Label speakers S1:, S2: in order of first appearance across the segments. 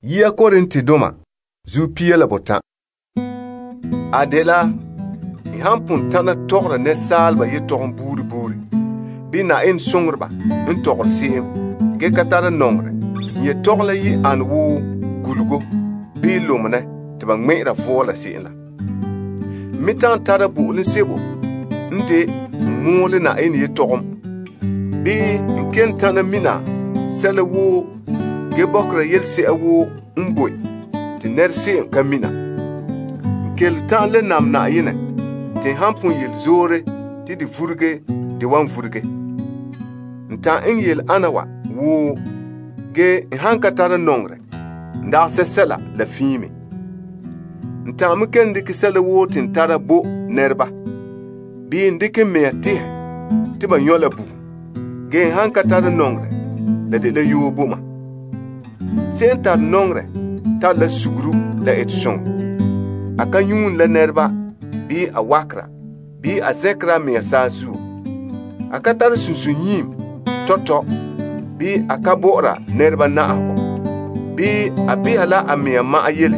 S1: Yia Korinti doma zu pia la botan. Adela I hampun tana togra ne salba ye togon buri bi na en songrba en togr sim ge katara nongre ye togla yi an wo gulgo bi lumne te bang mera fola sila mitan tara bulin sebo nde mole na en ye togom bi ken tana mina sele wo ge bokra yelse awo mboy ti nerse kamina kel tan le nam na yine te hampun yel zore ti di furge di wan furge nta en yel anawa wo ge hanka tara nongre nda se sela la fimi nta mken dik sela wo tin tara bo nerba bi ndike me ti ba nyola bu ge hanka tara nongre la de la yubo ma sentar nongre ta la sugru la etson akanyun la nerba bi a wakra bi a zekra me sazu akatar susunyim toto bi akabora nerba na ako bi abihala amia ma ayele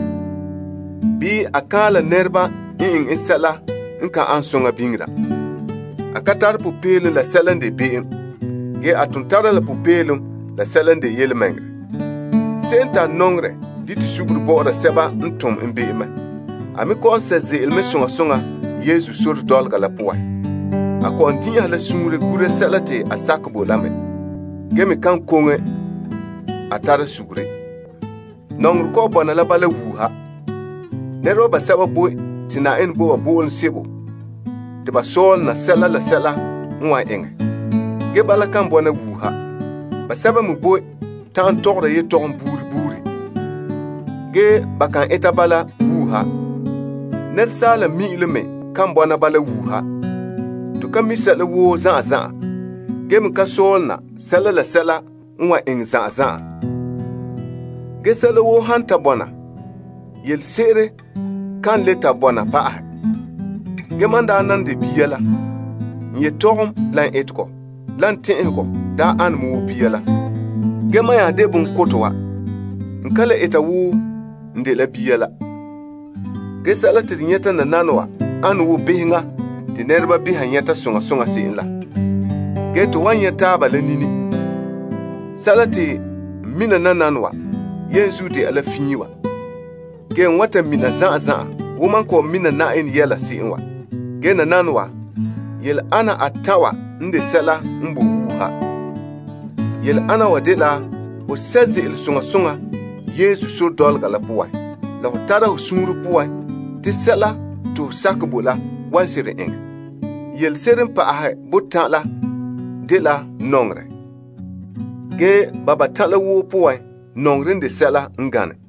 S1: bi akala nerba in isala nka ansonga bingra akatar pupele la selande bi ge atuntara la pupelum la selande yelmengre senta nongre diti sugru bora seba ntum mbema ami ko seze ilme songa Yesu sur dolga la puwa ako antinya la sumure gure salate asakbo lame gemi kan konge atara sugure nongru ko bona la bala wuha ne roba saba boy tina en bo bon sebo te ba sol na sela la sela nwa enge ge bala kan bona wuha ba saba mu boy tan togre ye togon buri ge bakan etabala wuha ner sala mi ilme kan bona bala wuha to kan mi sala wo za gem ka solna sala la sala nwa ing za ge sala wo hanta bona yel sere kan leta bona pa ge manda nan de biyala nye tohom lan etko lan tinko da an mu biyala ge maya de bun kotowa nkala eta wu nde la biyala ge sala tinyeta na nanwa an wu bihinga ti nerba bihanyeta songa sinla ge to wanyeta balanini salati mina nanwa Yesu de ala finyiwa ge wata mina za woman ko mina na en yela sinwa ge na nanwa yel ana atawa nde sala mbu wuha yel ana wadela o sezi il songa Yesu sur dolga la puwa la tara usuru puwa ti sala to sakbola wan sire eng yel seren pa ha butala de la nongre ge baba tala wo puwa nongre de sala ngane